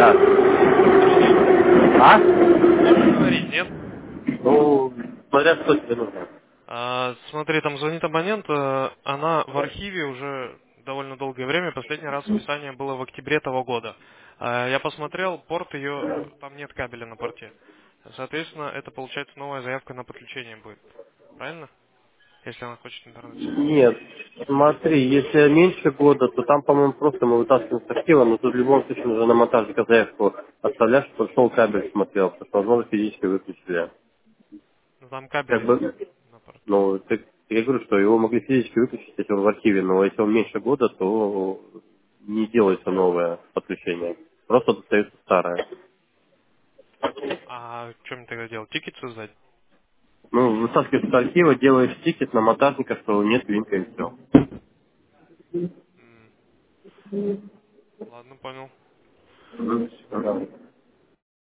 Да. Можешь говорить? А? Можешь говорить, нет? Ну, смотря что тебе нужно. Смотри, там звонит абонент, она в архиве уже довольно долгое время, последний раз списание было в октябре того года. Я посмотрел, порт ее, там нет кабеля на порте. Соответственно, это получается новая заявка на подключение будет. Правильно? Если она хочет интернет себе подключить. Нет, смотри, если меньше года, то там, по-моему, просто мы вытаскиваем с архива, но тут в любом случае нужно на монтажника заявку оставляешь, чтобы шел кабель смотрел, потому что, возможно, физически выключили. Ну там кабель Как есть бы, на порту. ну, я говорю, что его могли физически выключить, если он в архиве, но если он меньше года, то не делается новое подключение. Просто достается старое. А что мне тогда делать? Тикет создать? Ну, вытаскиваешь с архива, делаешь тикет на монтажника, что нет линка и все. М, Ладно, понял. Мгм. Спасибо. Да.